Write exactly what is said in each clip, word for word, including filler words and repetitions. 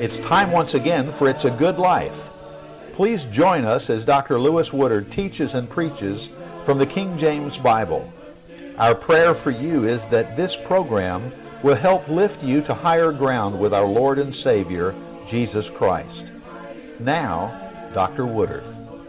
It's time once again for It's a Good Life. Please join us as Doctor Lewis Woodard teaches and preaches from the King James Bible. Our prayer for you is that this program will help lift you to higher ground with our Lord and Savior, Jesus Christ. Now, Doctor Woodard.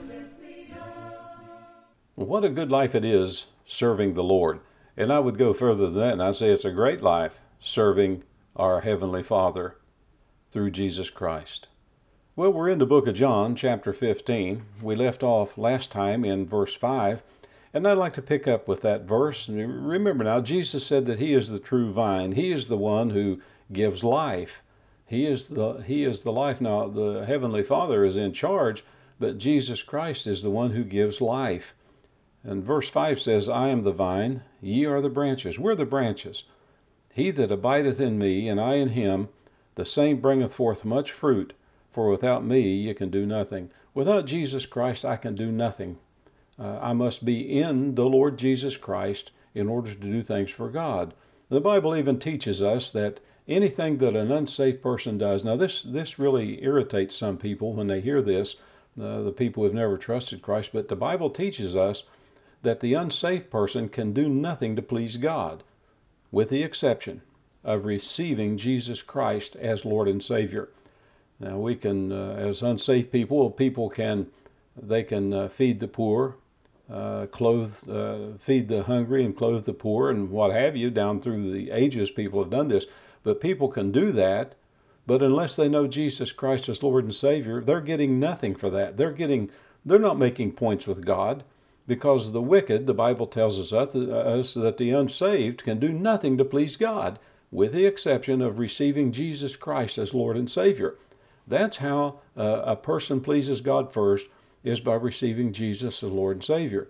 What a good life it is serving the Lord. And I would go further than that, and I'd say it's a great life serving our Heavenly Father through Jesus Christ. Well, we're in the book of John, chapter fifteen. We left off last time in verse five, and I'd like to pick up with that verse. And remember now, Jesus said that He is the true vine. He is the one who gives life. He is the, he is the life. Now, the Heavenly Father is in charge, but Jesus Christ is the one who gives life. And verse five says, I am the vine, ye are the branches. We're the branches. He that abideth in me, and I in him, the same bringeth forth much fruit, for without me ye can do nothing. Without Jesus Christ I can do nothing. Uh, I must be in the Lord Jesus Christ in order to do things for God. The Bible even teaches us that anything that an unsafe person does, now this, this really irritates some people when they hear this, uh, the people who have never trusted Christ, but the Bible teaches us that the unsafe person can do nothing to please God, with the exception of receiving Jesus Christ as Lord and Savior. Now we can, uh, as unsafe people, people can, they can uh, feed the poor, uh, clothe, uh, feed the hungry and clothe the poor and what have you. Down through the ages people have done this. But people can do that, but unless they know Jesus Christ as Lord and Savior, they're getting nothing for that. They're getting, they're not making points with God. Because the wicked, the Bible tells us, us that the unsaved can do nothing to please God, with the exception of receiving Jesus Christ as Lord and Savior. That's how uh, a person pleases God first, is by receiving Jesus as Lord and Savior.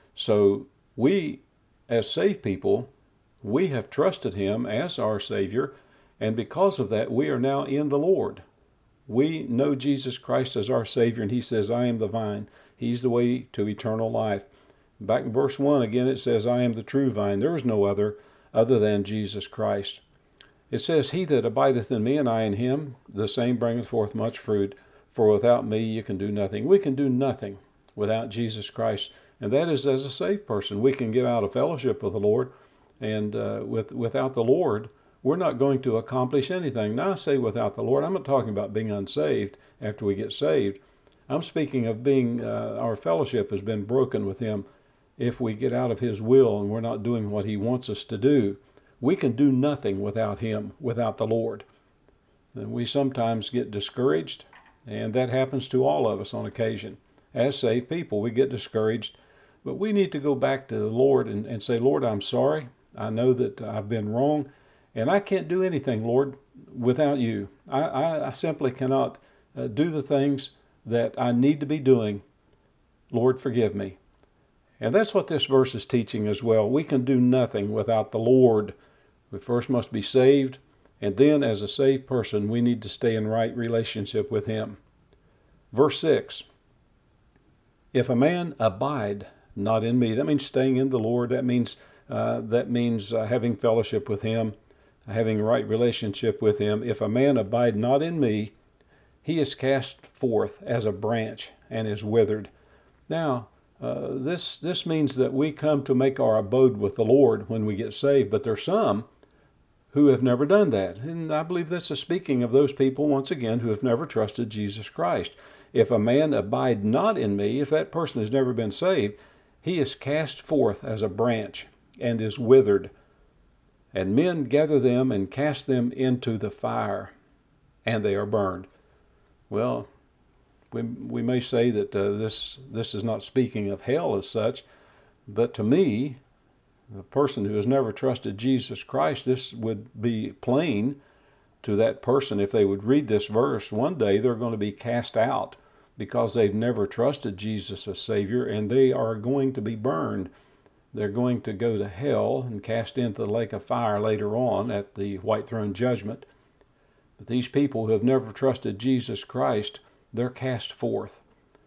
So we, as saved people, we have trusted Him as our Savior, and because of that, we are now in the Lord. We know Jesus Christ as our Savior, and He says, I am the vine. He's the way to eternal life. Back in verse one, again, it says, I am the true vine. There is no other other than Jesus Christ. It says, He that abideth in me, and I in him, the same bringeth forth much fruit. For without me you can do nothing. We can do nothing without Jesus Christ. And that is as a saved person. We can get out of fellowship with the Lord. And uh, with, without the Lord, we're not going to accomplish anything. Now I say without the Lord, I'm not talking about being unsaved after we get saved. I'm speaking of being, uh, our fellowship has been broken with Him. If we get out of His will and we're not doing what He wants us to do, we can do nothing without Him, without the Lord. And we sometimes get discouraged, and that happens to all of us on occasion. As saved people, we get discouraged, but we need to go back to the Lord and, and say, Lord, I'm sorry. I know that I've been wrong, and I can't do anything, Lord, without You. I, I, I simply cannot uh, do the things that I need to be doing. Lord, forgive me. And that's what this verse is teaching as well. We can do nothing without the Lord. We first must be saved, and then as a saved person, we need to stay in right relationship with Him. Verse six, if a man abide not in me, that means staying in the Lord. That means, uh, that means uh, having fellowship with Him, having right relationship with Him. If a man abide not in me, he is cast forth as a branch and is withered. Now, uh, this this means that we come to make our abode with the Lord when we get saved, but there's some who have never done that. And I believe this is speaking of those people, once again, who have never trusted Jesus Christ. If a man abide not in me, if that person has never been saved, he is cast forth as a branch and is withered. And men gather them and cast them into the fire, and they are burned. Well, we we may say that uh, this this is not speaking of hell as such, but to me, the person who has never trusted Jesus Christ, this would be plain to that person if they would read this verse. One day they're going to be cast out because they've never trusted Jesus as Savior, and they are going to be burned. They're going to go to hell and cast into the lake of fire later on at the white throne judgment. But these people who have never trusted Jesus Christ, they're cast forth.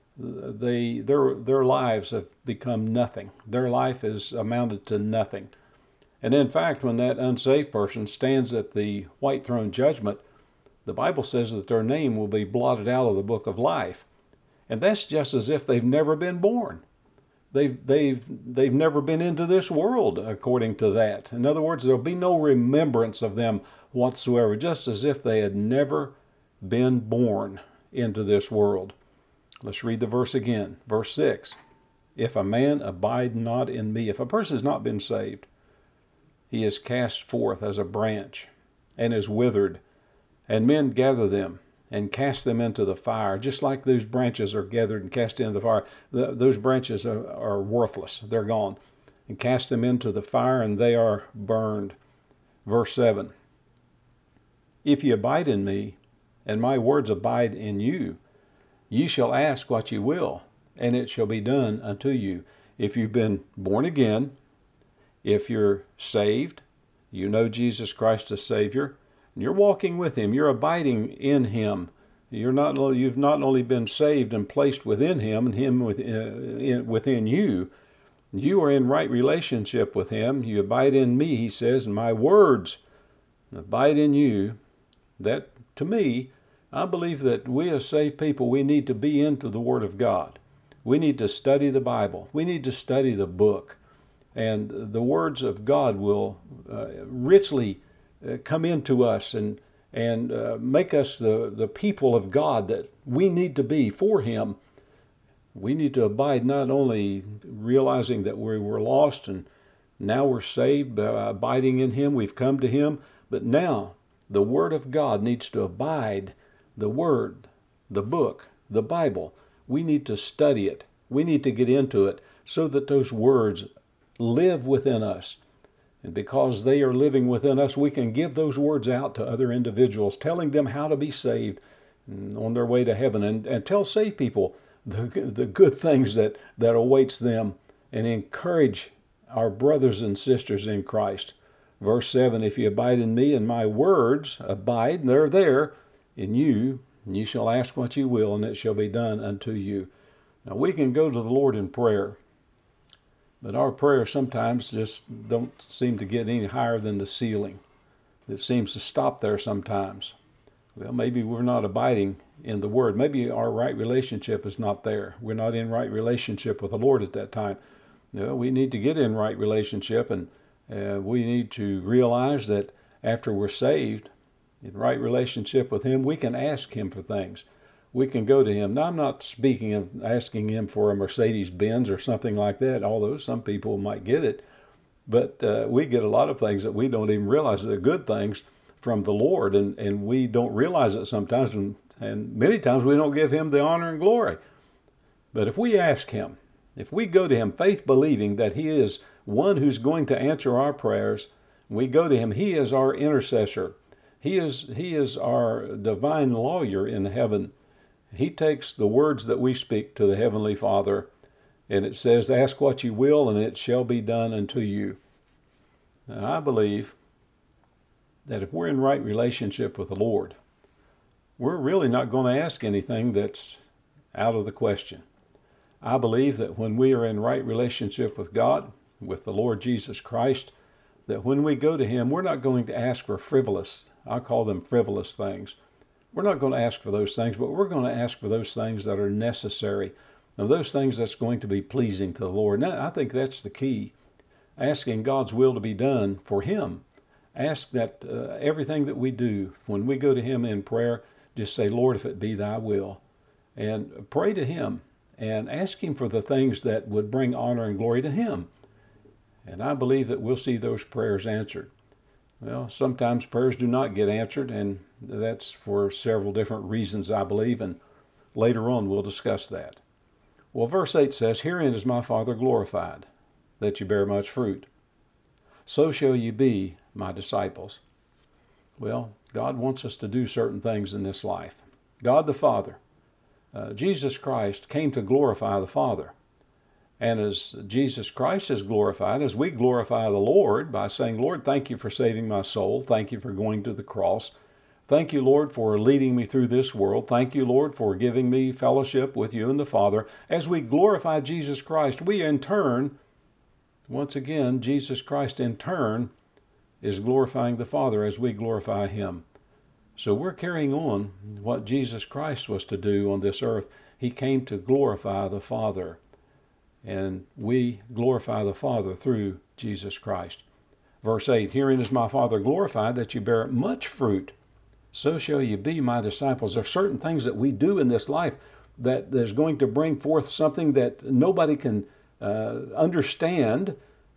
They, their, their lives have become nothing. Their life has amounted to nothing. And in fact, when that unsaved person stands at the white throne judgment, the Bible says that their name will be blotted out of the book of life. And that's just as if they've never been born. They've, they've, they've never been into this world, according to that. In other words, there'll be no remembrance of them whatsoever, just as if they had never been born into this world. Let's read the verse again. Verse six. If a man abide not in me, if a person has not been saved, he is cast forth as a branch and is withered, and men gather them and cast them into the fire, just like those branches are gathered and cast into the fire. The, those branches are, are worthless. They're gone. And cast them into the fire, and they are burned. Verse seven. If ye abide in me, and my words abide in you, ye shall ask what ye will, and it shall be done unto you. If you've been born again, if you're saved, you know Jesus Christ as Savior, and you're walking with Him, you're abiding in Him. You're not, you've not only been saved and placed within Him, and Him within, within you, you are in right relationship with Him. You abide in me, He says, and my words abide in you. That, to me, I believe that we as saved people, we need to be into the Word of God. We need to study the Bible. We need to study the book. And the words of God will uh, richly uh, come into us and, and uh, make us the, the people of God that we need to be for Him. We need to abide, not only realizing that we were lost and now we're saved, by abiding in Him, we've come to Him, but now the Word of God needs to abide. The Word, the book, the Bible, we need to study it. We need to get into it so that those words live within us. And because they are living within us, we can give those words out to other individuals, telling them how to be saved on their way to heaven, and, and tell saved people the, the good things that, that awaits them, and encourage our brothers and sisters in Christ. Verse seven, if you abide in me and my words abide, and they're there in you, and you shall ask what you will, and it shall be done unto you. Now we can go to the Lord in prayer, but our prayers sometimes just don't seem to get any higher than the ceiling. It seems to stop there sometimes. Well, maybe we're not abiding in the Word. Maybe our right relationship is not there. We're not in right relationship with the Lord at that time. No, we need to get in right relationship, and uh, we need to realize that after we're saved, in right relationship with Him, we can ask Him for things. We can go to Him. Now, I'm not speaking of asking Him for a Mercedes-Benz or something like that, although some people might get it. But uh, we get a lot of things that we don't even realize they're good things from the Lord, and, and we don't realize it sometimes, and, and many times we don't give Him the honor and glory. But if we ask Him, if we go to Him faith believing that He is one who's going to answer our prayers, we go to Him, He is our intercessor. He is, he is our divine lawyer in heaven. He takes the words that we speak to the Heavenly Father, and it says, ask what you will, and it shall be done unto you. Now, I believe that if we're in right relationship with the Lord, we're really not going to ask anything that's out of the question. I believe that when we are in right relationship with God, with the Lord Jesus Christ, that when we go to Him, we're not going to ask for frivolous, I call them frivolous things. We're not going to ask for those things, but we're going to ask for those things that are necessary, and those things that's going to be pleasing to the Lord. Now, I think that's the key, asking God's will to be done for Him. Ask that uh, everything that we do, when we go to Him in prayer, just say, Lord, if it be Thy will, and pray to Him and ask Him for the things that would bring honor and glory to Him. And I believe that we'll see those prayers answered. Well, sometimes prayers do not get answered, and that's for several different reasons, I believe, and later on we'll discuss that. Well, verse eight says, herein is my Father glorified, that you bear much fruit. So shall you be my disciples. Well, God wants us to do certain things in this life. God the Father, uh, Jesus Christ came to glorify the Father. And as Jesus Christ is glorified, as we glorify the Lord by saying, Lord, thank you for saving my soul. Thank you for going to the cross. Thank you, Lord, for leading me through this world. Thank you, Lord, for giving me fellowship with you and the Father. As we glorify Jesus Christ, we in turn, once again, Jesus Christ in turn is glorifying the Father as we glorify Him. So we're carrying on what Jesus Christ was to do on this earth. He came to glorify the Father, and we glorify the Father through Jesus Christ. Verse eight, herein is my Father glorified, that you bear much fruit. So shall you be my disciples. There are certain things that we do in this life that is going to bring forth something that nobody can uh, understand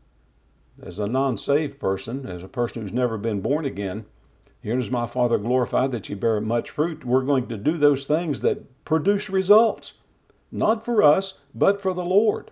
as a non-saved person, as a person who's never been born again. Here is my Father glorified, that you bear much fruit. We're going to do those things that produce results, not for us, but for the Lord.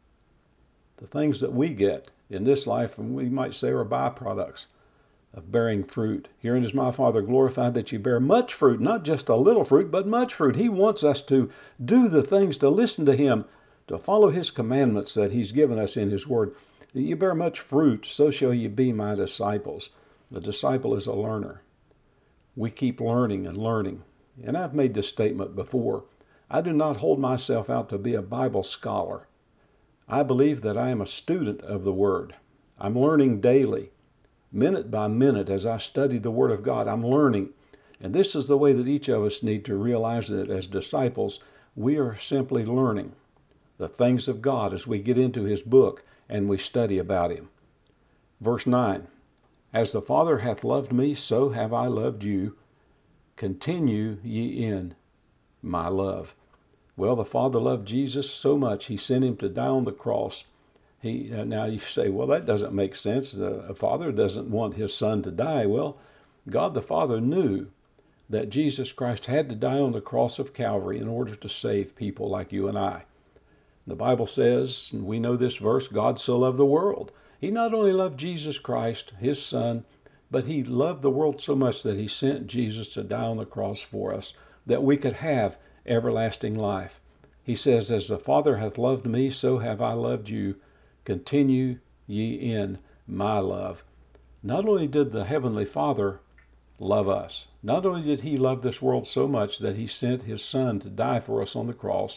The things that we get in this life, and we might say, are byproducts of bearing fruit. Herein is my Father glorified, that you bear much fruit, not just a little fruit, but much fruit. He wants us to do the things, to listen to Him, to follow His commandments that He's given us in His Word. You bear much fruit, so shall you be my disciples. The disciple is a learner. We keep learning and learning. And I've made this statement before. I do not hold myself out to be a Bible scholar. I believe that I am a student of the Word. I'm learning daily. Minute by minute, as I study the Word of God, I'm learning. And this is the way that each of us need to realize that as disciples, we are simply learning the things of God as we get into His book and we study about Him. Verse nine, as the Father hath loved me, so have I loved you. Continue ye in my love. Well, the Father loved Jesus so much, He sent Him to die on the cross. He, uh, now you say, well, that doesn't make sense. Uh, a father doesn't want his son to die. Well, God the Father knew that Jesus Christ had to die on the cross of Calvary in order to save people like you and I. The Bible says, and we know this verse, God so loved the world. He not only loved Jesus Christ, His Son, but He loved the world so much that He sent Jesus to die on the cross for us, that we could have everlasting life. He says, as the Father hath loved me, so have I loved you. Continue ye in my love. Not only did the Heavenly Father love us, not only did He love this world so much that He sent His Son to die for us on the cross,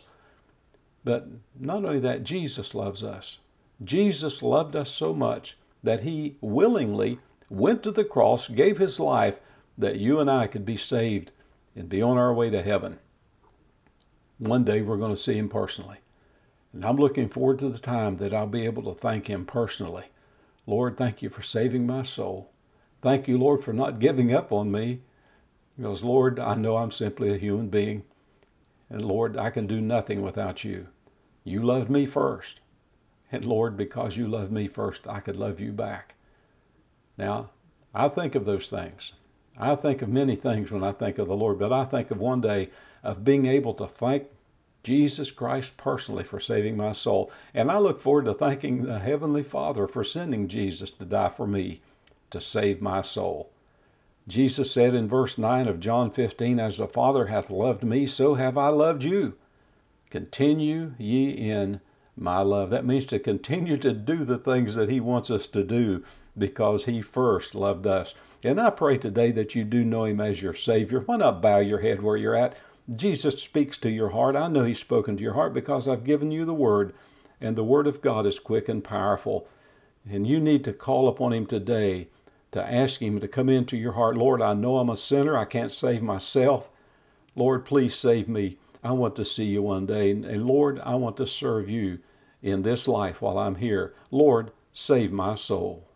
but not only that, Jesus loves us. Jesus loved us so much that He willingly went to the cross, gave His life, that you and I could be saved and be on our way to heaven. One day we're going to see Him personally. And I'm looking forward to the time that I'll be able to thank Him personally. Lord, thank you for saving my soul. Thank you, Lord, for not giving up on me. Because, Lord, I know I'm simply a human being. And, Lord, I can do nothing without you. You loved me first. And, Lord, because you loved me first, I could love you back. Now, I think of those things. I think of many things when I think of the Lord, but I think of one day of being able to thank Jesus Christ personally for saving my soul. And I look forward to thanking the Heavenly Father for sending Jesus to die for me, to save my soul. Jesus said in verse nine of John fifteen, as the Father hath loved me, so have I loved you. Continue ye in my love. That means to continue to do the things that He wants us to do because He first loved us. And I pray today that you do know Him as your Savior. Why not bow your head where you're at? Jesus speaks to your heart. I know He's spoken to your heart because I've given you the Word, and the Word of God is quick and powerful. And you need to call upon Him today to ask Him to come into your heart. Lord, I know I'm a sinner. I can't save myself. Lord, please save me. I want to see you one day. And Lord, I want to serve you in this life while I'm here. Lord, save my soul.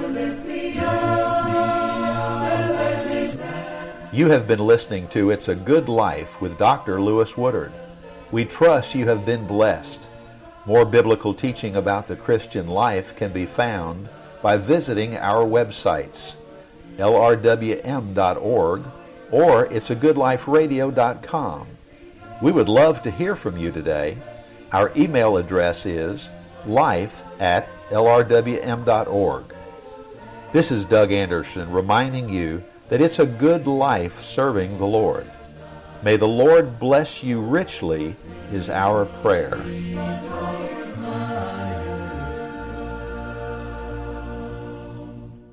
You have been listening to It's a Good Life with Doctor Lewis Woodard. We trust you have been blessed. More biblical teaching about the Christian life can be found by visiting our websites, L R W M dot org or it's a good life radio dot com. We would love to hear from you today. Our email address is life at L R W M dot org. This is Doug Anderson reminding you that it's a good life serving the Lord. May the Lord bless you richly is our prayer.